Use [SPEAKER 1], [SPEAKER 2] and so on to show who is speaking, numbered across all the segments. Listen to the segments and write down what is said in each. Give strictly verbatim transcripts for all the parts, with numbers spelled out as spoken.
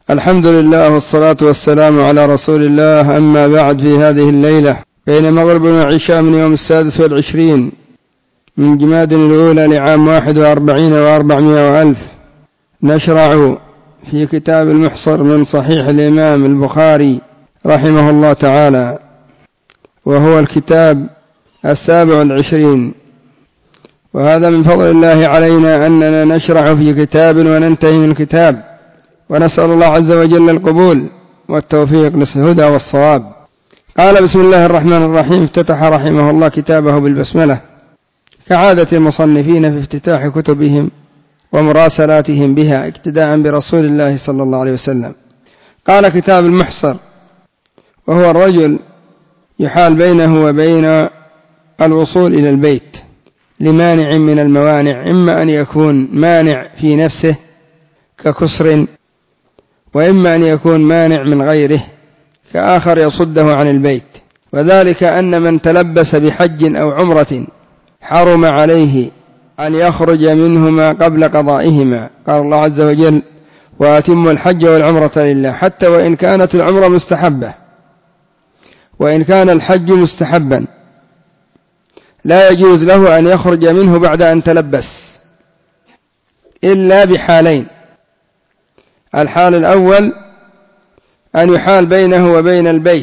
[SPEAKER 1] الحمد لله والصلاة والسلام على رسول الله. أما بعد، في هذه الليلة بين مغرب وعشاء من يوم السادس والعشرين من جماد الأولى لعام واحد وأربعين وأربعمائة وألف نشرع في كتاب المحصر من صحيح الإمام البخاري رحمه الله تعالى، وهو الكتاب السابع والعشرين. وهذا من فضل الله علينا أننا نشرع في كتاب وننتهي من كتاب، ونسأل الله عز وجل القبول والتوفيق للهدى والصواب. قال: بسم الله الرحمن الرحيم. افتتح رحمه الله كتابه بالبسملة كعادة المصنفين في افتتاح كتبهم ومراسلاتهم بها، اقتداء برسول الله صلى الله عليه وسلم. قال: كتاب المحصر، وهو الرجل يحال بينه وبين الوصول إلى البيت لمانع من الموانع، إما أن يكون مانع في نفسه ككسر، وإما أن يكون مانع من غيره كآخر يصده عن البيت. وذلك أن من تلبس بحج أو عمرة حرم عليه أن يخرج منهما قبل قضائهما. قال الله عز وجل: وأتموا الحج والعمرة لله، حتى وإن كانت العمرة مستحبة، وإن كان الحج مستحبا لا يجوز له أن يخرج منه بعد أن تلبس إلا بحالين. الحال الأول أن يحال بينه وبين البيت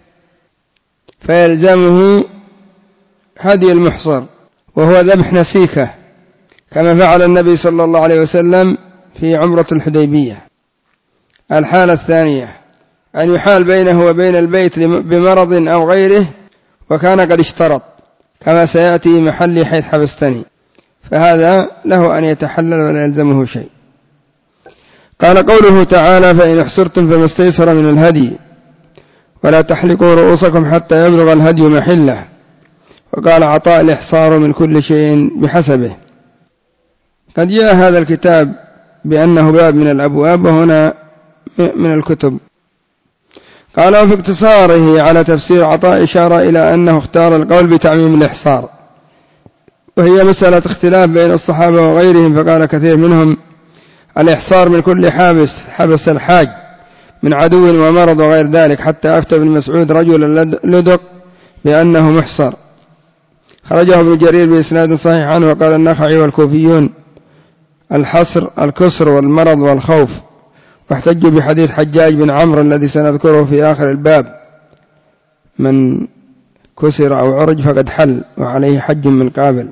[SPEAKER 1] فيلزمه هدي المحصر، وهو ذبح نسيكة، كما فعل النبي صلى الله عليه وسلم في عمرة الحديبية. الحالة الثانية أن يحال بينه وبين البيت بمرض أو غيره وكان قد اشترط، كما سيأتي محلي حيث حبستني، فهذا له أن يتحلل ولا يلزمه شيء. قال: قوله تعالى: فإن احصرتم فما استيسر من الهدي ولا تحلقوا رؤوسكم حتى يبلغ الهدي محله. وقال عطاء: الإحصار من كل شيء بحسبه. قد جاء هذا الكتاب بأنه باب من الأبواب، وهنا من الكتب. قال: وفي اقتصاره على تفسير عطاء إشارة إلى أنه اختار القول بتعميم الإحصار، وهي مسألة اختلاف بين الصحابة وغيرهم، فقال كثير منهم: الإحصار من كل حابس، حبس الحاج من عدو ومرض وغير ذلك، حتى أفتى ابن مسعود رجل لدق بأنه محصر. خرجه ابن جرير بإسناد صحيح عنه. وقال النخعي والكوفيون: الحصر الكسر والمرض والخوف. واحتجوا بحديث حجاج بن عمرو الذي سنذكره في آخر الباب: من كسر أو عرج فقد حل وعليه حج من قابل.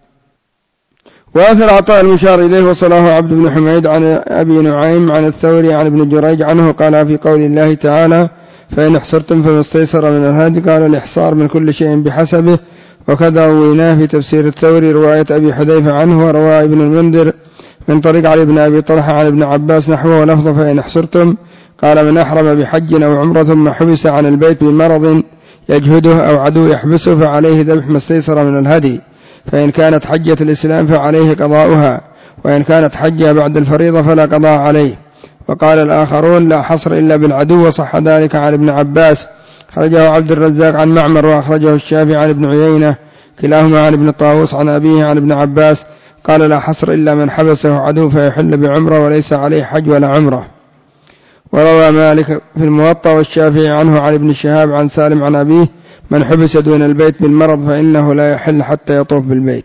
[SPEAKER 1] وأثر عطاء المشار إليه وصله عبد بن حميد عن أبي نعيم عن الثوري عن ابن جريج عنه. قال: في قول الله تعالى: فإن احصرتم فما استيسر من الهدي، قال: الإحصار من كل شيء بحسبه. وكذا رويناه في تفسير الثوري رواية أبي حذيفة عنه، وروى ابن المنذر من طريق علي بن أبي طلحة عن ابن عباس نحوه ولفظ: فإن احصرتم، قال: من أحرم بحج أو عمرة ثم حبس عن البيت بمرض يجهده أو عدو يحبسه فعليه ذبح ما استيسر من الهدي، فإن كانت حجة الإسلام فعليه قضاؤها، وإن كانت حجة بعد الفريضة فلا قضاء عليه. وقال الآخرون: لا حصر إلا بالعدو، وصح ذلك عن ابن عباس. خرجه عبد الرزاق عن معمر، وأخرجه الشافعي عن ابن عيينة، كلاهما عن ابن طاووس عن أبيه عن ابن عباس قال: لا حصر إلا من حبسه عدو فيحل بعمرة وليس عليه حج ولا عمرة. وروى مالك في الموطأ والشافعي عنه عن ابن شهاب عن سالم عن أبيه: من حبس دون البيت بالمرض فإنه لا يحل حتى يطوف بالبيت.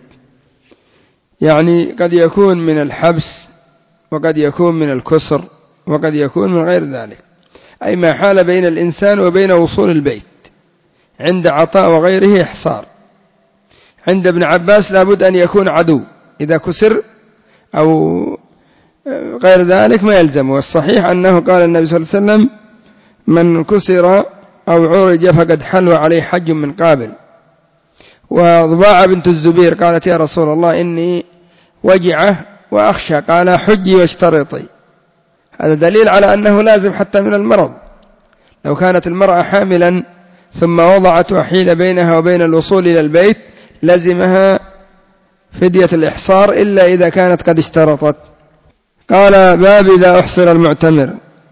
[SPEAKER 1] يعني قد يكون من الحبس، وقد يكون من الكسر، وقد يكون من غير ذلك، أي ما حال بين الإنسان وبين وصول البيت. عند عطاء وغيره إحصار. عند ابن عباس لابد أن يكون عدو، إذا كسر أو غير ذلك ما يلزم. والصحيح أنه قال النبي صلى الله عليه وسلم: من كسر أو عرج فقد حل وعليه حج من قابل. وضباعة بنت الزبير قالت: يا رسول الله إني وجعه وأخشى، قال: حجي واشترطي. هذا دليل على أنه لازم حتى من المرض. لو كانت المرأة حاملا ثم وضعت وحيل بينها وبين الوصول إلى البيت لزمها فدية الإحصار إلا إذا كانت قد اشترطت. قال: باب إذا أحصر المعتمر.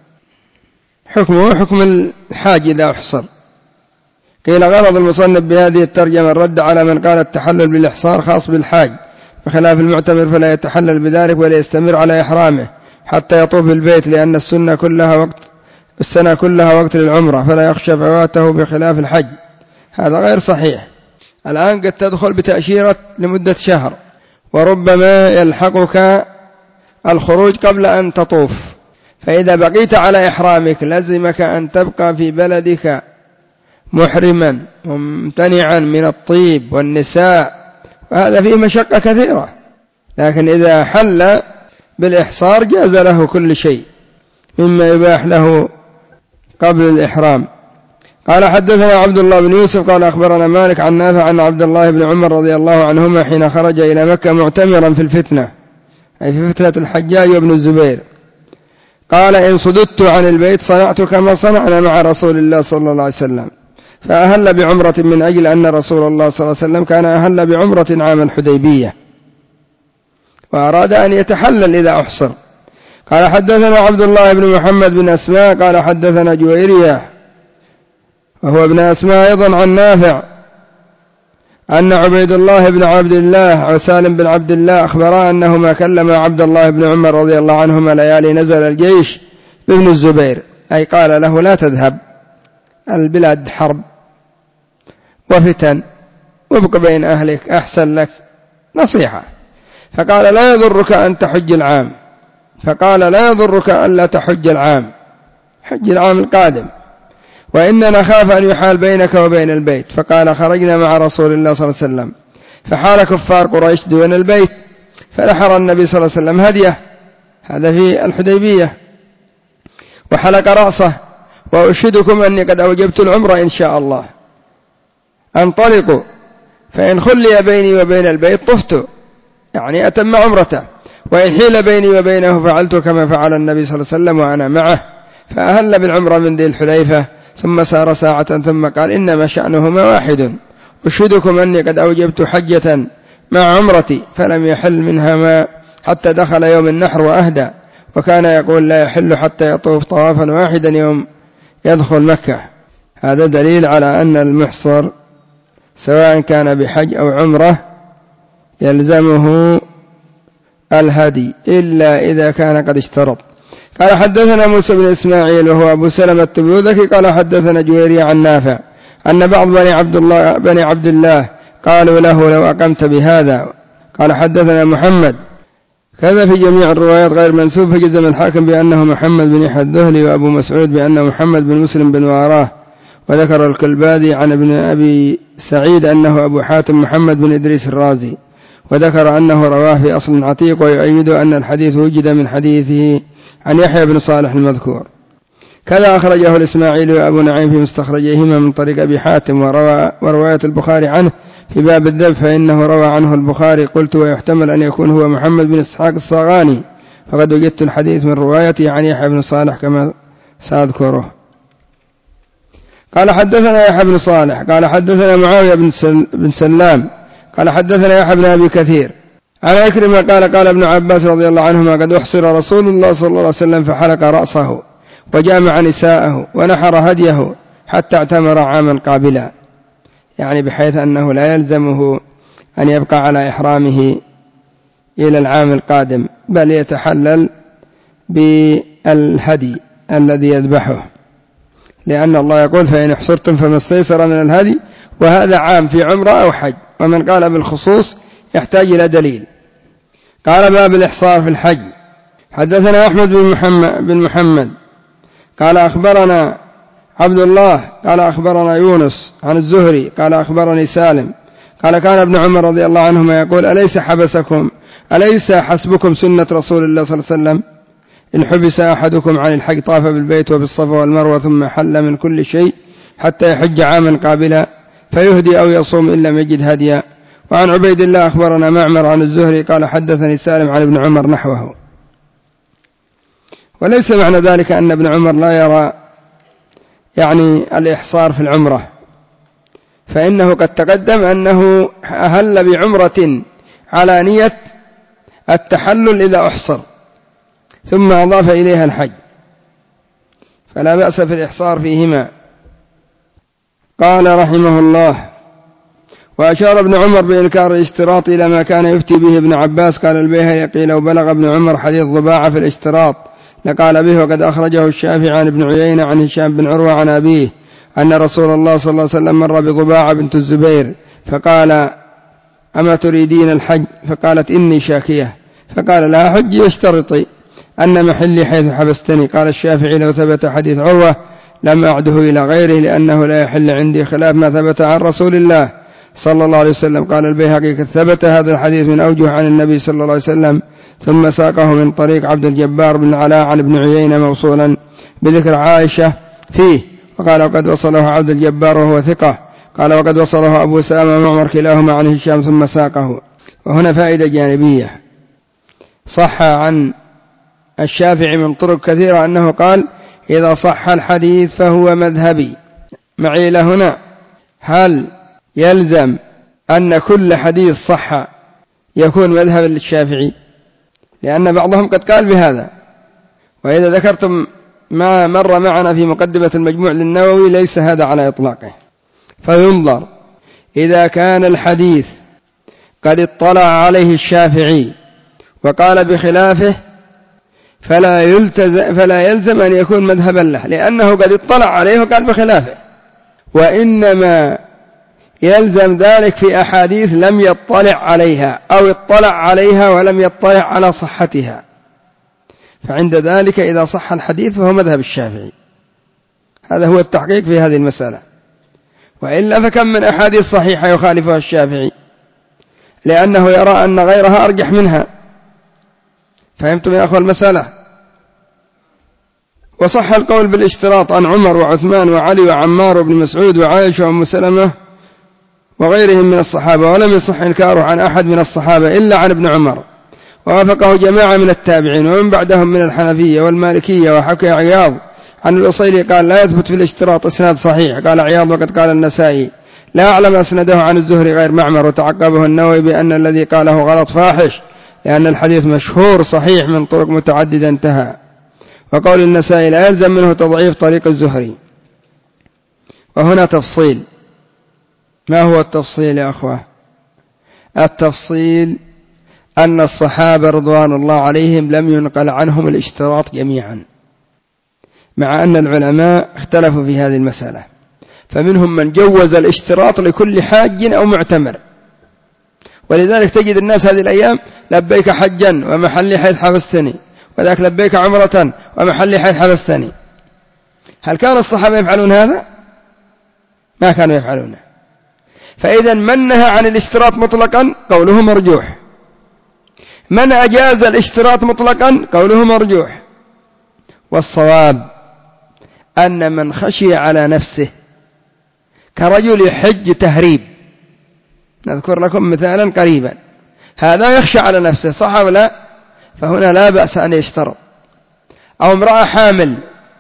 [SPEAKER 1] حكمه حكم الحاج إذا أحصر. قيل: غرض المصنف بهذه الترجمة الرد على من قال التحلل بالإحصار خاص بالحاج، بخلاف المعتمر فلا يتحلل بذلك ولا يستمر على إحرامه حتى يطوف بالبيت، لأن السنة كلها وقت السنة كلها وقت للعمرة، فلا يخشى فواته بخلاف الحج. هذا غير صحيح. الآن قد تدخل بتأشيرة لمدة شهر، وربما يلحقك الخروج قبل أن تطوف، فإذا بقيت على إحرامك لزمك أن تبقى في بلدك محرما ممتنعا من الطيب والنساء، وهذا فيه مشقة كثيرة. لكن إذا حل بالإحصار جاز له كل شيء مما يباح له قبل الإحرام. قال حدثنا عبد الله بن يوسف قال أخبرنا مالك عن نافع عن عبد الله بن عمر رضي الله عنهما حين خرج إلى مكة معتمرا في الفتنة، أي في فتنة الحجاج وابن الزبير، قال إن صددت عن البيت صنعت كما صنعنا مع رسول الله صلى الله عليه وسلم، فأهل بعمرة من أجل أن رسول الله صلى الله عليه وسلم كان أهل بعمرة عام الحديبية، وأراد أن يتحلل إذا أحصر. قال حدثنا عبد الله بن محمد بن أسماء قال حدثنا جويرية وهو ابن أسماء أيضا عن نافع أن عبيد الله بن عبد الله وسالم بن عبد الله أخبرا أنهما كلما عبد الله بن عمر رضي الله عنهما ليالي نزل الجيش بابن الزبير، أي قال له لا تذهب، البلاد حرب وفتن، وابق بين أهلك أحسن لك، نصيحة. فقال لا يضرك أن تحج العام، فقال لا يضرك أن لا تحج العام، حج العام القادم، وإننا نخاف أن يحال بينك وبين البيت. فقال خرجنا مع رسول الله صلى الله عليه وسلم فحال كفار قريش دون البيت، فنحر النبي صلى الله عليه وسلم هديه، هذا في الحديبية، وحلق رأسه، وأشهدكم أني قد أوجبت العمرة إن شاء الله، انطلقوا فإن خلي بيني وبين البيت طفت، يعني أتم عمرته، وإن حيل بيني وبينه فعلت كما فعل النبي صلى الله عليه وسلم وأنا معه. فأهل بالعمرة من ذي الحليفة، ثم سار ساعة ثم قال إنما شأنهما واحد، أشهدكم أني قد أوجبت حجة مع عمرتي، فلم يحل منها ما حتى دخل يوم النحر وأهدى، وكان يقول لا يحل حتى يطوف طوافا واحدا يوم يدخل مكة. هذا دليل على أن المحصر سواء كان بحج أو عمرة يلزمه الهدي إلا إذا كان قد اشترط. قال حدثنا موسى بن إسماعيل وهو أبو سلمة التبوذكي قال حدثنا جويرية عن نافع أن بعض بني عبد الله, بني عبد الله قالوا له لو أقمت بهذا. قال حدثنا محمد كذا في جميع الروايات غير منسوب، فجزم الحاكم بأنه محمد بن يحيى الذهلي، وأبو مسعود بأنه محمد بن مسلم بن واراه، وذكر الكلبادي عن ابن أبي سعيد أنه أبو حاتم محمد بن إدريس الرازي، وذكر أنه رواه في أصل عتيق، ويؤيد أن الحديث وجد من حديثه عن يحيى بن صالح المذكور. كذا أخرجه الإسماعيلي وأبو نعيم في مستخرجيهما من طريق أبي حاتم، ورواية البخاري عنه في باب الذبح فإنه روى عنه البخاري. قلت ويحتمل أن يكون هو محمد بن إسحاق الصاغاني، فقد وجدت الحديث من روايته عن يحيى بن صالح كما سأذكره. قال حدثنا يحيى بن صالح قال حدثنا معاوية بن, سل بن سلام قال حدثنا يحيى بن أبي كثير عن عكرمة قال قال ابن عباس رضي الله عنهما قد أحصر رسول الله صلى الله عليه وسلم فحلق رأسه وجامع نساءه ونحر هديه حتى اعتمر عاما قابلا، يعني بحيث أنه لا يلزمه أن يبقى على إحرامه إلى العام القادم، بل يتحلل بالهدي الذي يذبحه، لأن الله يقول فإن احصرتم فما استيسر من الهدي، وهذا عام في عمرة أو حج، ومن قال بالخصوص يحتاج إلى دليل. قال باب الإحصار في الحج. حدثنا أحمد بن محمد, بن محمد قال أخبرنا عبد الله قال أخبرنا يونس عن الزهري قال أخبرني سالم قال كان ابن عمر رضي الله عنهما يقول أليس حبسكم أليس حسبكم سنة رسول الله صلى الله عليه وسلم إن حبس أحدكم عن الحج طاف بالبيت وبالصفا والمروة ثم حل من كل شيء حتى يحج عاما قابلا فيهدي أو يصوم إن لم يجد هديا. وعن عبيد الله أخبرنا معمر عن الزهري قال حدثني سالم عن ابن عمر نحوه. وليس معنى ذلك أن ابن عمر لا يرى يعني الإحصار في العمرة، فإنه قد تقدم أنه أهل بعمرة على نية التحلل إذا أحصر ثم أضاف إليها الحج، فلا بأس في الإحصار فيهما. قال رحمه الله وأشار ابن عمر بإنكار الاشتراط إلى ما كان يفتي به ابن عباس. قال البيهقي لو بلغ ابن عمر حديث ضباعة في الاشتراط لقال به. وقد أخرجه الشافعي عن ابن عيينة عن هشام بن عروة عن أبيه أن رسول الله صلى الله عليه وسلم مر بضباعة بنت الزبير فقال أما تريدين الحج؟ فقالت إني شاكية. فقال لها حجي واشترطي أن محلي حيث حبستني. قال الشافعي لو ثبت حديث عروة لم أعده إلى غيره لأنه لا يحل عندي خلاف ما ثبت عن رسول الله صلى الله عليه وسلم. قال البيهقي قد ثبت هذا الحديث من أوجه عن النبي صلى الله عليه وسلم ثم ساقه من طريق عبد الجبار بن العلاء عن ابن عيينة موصولا بذكر عائشة فيه. وقال وقد وصله عبد الجبار وهو ثقة. قال وقد وصله أبو سامة وعمر كلاهما عن هشام ثم ساقه. وهنا فائدة جانبية صح عن الشافعي من طرق كثيرة أنه قال إذا صح الحديث فهو مذهبي. معي إلى هنا هل يلزم أن كل حديث صح يكون مذهبا للشافعي؟ لأن بعضهم قد قال بهذا. وإذا ذكرتم ما مر معنا في مقدمة المجموع للنووي ليس هذا على إطلاقه. فينظر إذا كان الحديث قد اطلع عليه الشافعي وقال بخلافه فلا يلتزم فلا يلزم أن يكون مذهبا له لأنه قد اطلع عليه وقال بخلافه. وإنما يلزم ذلك في أحاديث لم يطلع عليها أو اطلع عليها ولم يطلع على صحتها. فعند ذلك إذا صح الحديث فهو مذهب الشافعي. هذا هو التحقيق في هذه المسألة. وإلا فكم من أحاديث صحيحة يخالفها الشافعي لأنه يرى أن غيرها أرجح منها. فهمتم يا أخوة المسألة؟ وصح القول بالاشتراط عن عمر وعثمان وعلي وعمار وابن مسعود وعائشة وأم سلمة وغيرهم من الصحابة. ولم يصح إنكاره عن أحد من الصحابة إلا عن ابن عمر. ووافقه جماعة من التابعين ومن بعدهم من الحنفية والمالكية. وحكى عياض عن الأصيلي قال لا يثبت في الاشتراط إسناد صحيح. قال عياض وقد قال النسائي لا أعلم أسنده عن الزهري غير معمر. وتعقبه النووي بأن الذي قاله غلط فاحش لأن الحديث مشهور صحيح من طرق متعددة انتهى. وقول النسائي لا يلزم منه تضعيف طريق الزهري. وهنا تفصيل. ما هو التفصيل يا أخوة؟ التفصيل أن الصحابة رضوان الله عليهم لم ينقل عنهم الاشتراط جميعا مع أن العلماء اختلفوا في هذه المسألة. فمنهم من جوز الاشتراط لكل حاج أو معتمر. ولذلك تجد الناس هذه الأيام لبيك حجا ومحلي حيث حبستني وذاك لبيك عمرة ومحلي حيث حبستني. هل كان الصحابة يفعلون هذا؟ ما كانوا يفعلونه. فإذا من نهى عن الاشتراط مطلقا قوله مرجوح. من أجاز الاشتراط مطلقا قوله مرجوح. والصواب أن من خشي على نفسه كرجل يحج تهريب، نذكر لكم مثالا قريبا، هذا يخشى على نفسه صح ولا لا؟ فهنا لا بأس أن يشترط. أو امرأة حامل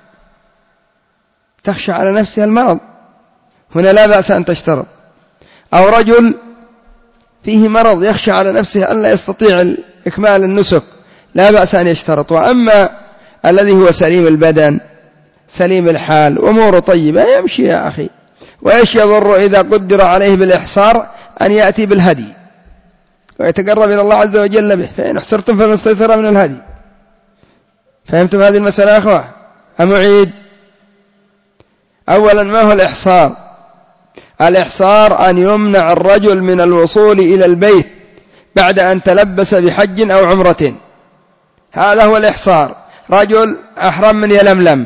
[SPEAKER 1] تخشى على نفسها المرض، هنا لا بأس أن تشترط. أو رجل فيه مرض يخشى على نفسه أن لا يستطيع إكمال النسك، لا بأس أن يشترط. وأما الذي هو سليم البدن سليم الحال أمور طيبة يمشي يا أخي. وإيش يضر إذا قدر عليه بالإحصار أن يأتي بالهدي ويتقرب إلى الله عز وجل به، فإن احصرتم فما استيسر من الهدي. فهمتم هذه المسألة يا أخوة أم أعيد؟ أولا ما هو الإحصار؟ الإحصار أن يمنع الرجل من الوصول إلى البيت بعد أن تلبس بحج أو عمرة، هذا هو الإحصار. رجل أحرم من يلملم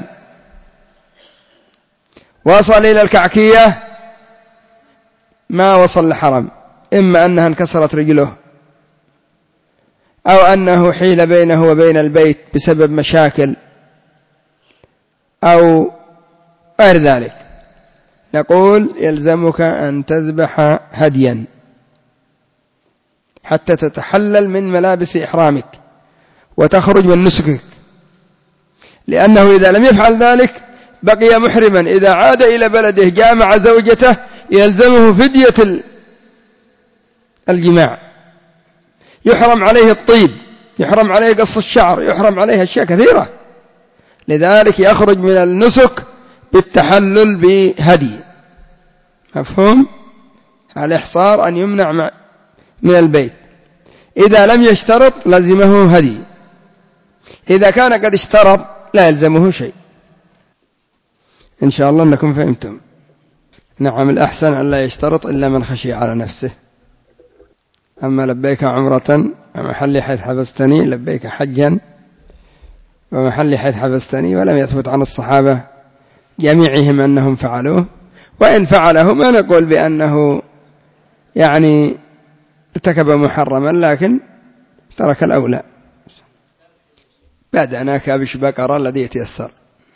[SPEAKER 1] وصل إلى الكعكية ما وصل لحرم، إما أنها انكسرت رجله أو أنه حيل بينه وبين البيت بسبب مشاكل أو غير ذلك، نقول يلزمك أن تذبح هديا حتى تتحلل من ملابس إحرامك وتخرج من نسكك، لأنه إذا لم يفعل ذلك بقي محرما. إذا عاد إلى بلده جامع زوجته يلزمه فدية الجماع، يحرم عليه الطيب، يحرم عليه قص الشعر، يحرم عليه أشياء كثيرة. لذلك يخرج من النسك بالتحلل بهدي. مفهوم؟ الإحصار أن يمنع من البيت. إذا لم يشترط لزمه هدي، إذا كان قد اشترط لا يلزمه شيء. إن شاء الله أنكم فهمتم. نعم، الأحسن أن لا يشترط إلا من خشي على نفسه. أما لبيك عمرة ومحل حيث حبستني، لبيك حجا ومحل حيث حبستني، ولم يثبت عن الصحابة جميعهم أنهم فعلوه، وإن فعله ما نقول بأنه يعني ارتكب محرما، لكن ترك الأولى. بدأنا كابش بقرة الذي يتيسر،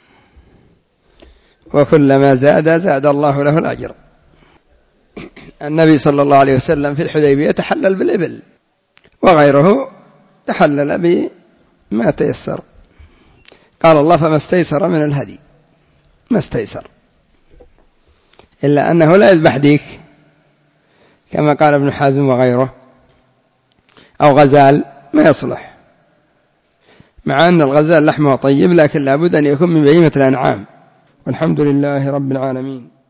[SPEAKER 1] وكلما زاد زاد الله له الأجر. النبي صلى الله عليه وسلم في الحديبية تحلل بالإبل، وغيره تحلل بما تيسر. قال الله فما استيسر من الهدي، ما استيسر، إلا أنه لا يذبح ديك كما قال ابن حازم وغيره، أو غزال ما يصلح، مع أن الغزال لحمه طيب، لكن لابد أن يكون من بهيمة الأنعام. والحمد لله رب العالمين.